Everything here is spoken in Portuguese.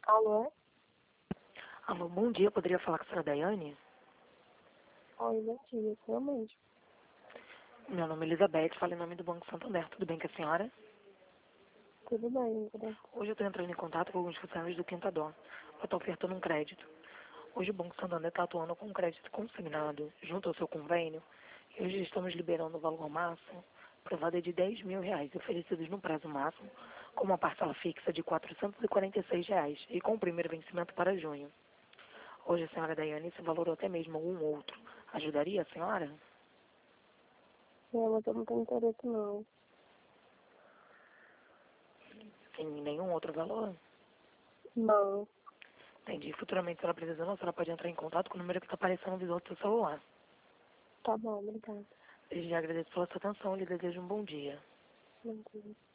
Alô? Alô, bom dia. Poderia falar com a senhora Daiane? Oi, bom dia, realmente. Meu nome é Elizabeth, falo em nome do Banco Santander. Tudo bem com a senhora? Tudo bem, né? Hoje eu estou entrando em contato com alguns funcionários do Quintador. Eu estou ofertando um crédito. Hoje o Banco Santander está atuando com um crédito consignado junto ao seu convênio. E hoje estamos liberando o valor máximo, privado de R$ 10.000, oferecidos no prazo máximo, com uma parcela fixa de R$ 446 e com o primeiro vencimento para junho. Hoje, a senhora Daiane, esse valor ou até mesmo algum outro, ajudaria a senhora? Não, mas eu não tenho interesse, não. Sem nenhum outro valor? Não. Entendi. Futuramente, se ela precisando, a senhora pode entrar em contato com o número que está aparecendo no visor do seu celular. Tá bom, obrigada. Desde já agradeço pela sua atenção e lhe desejo um bom dia. Bom dia.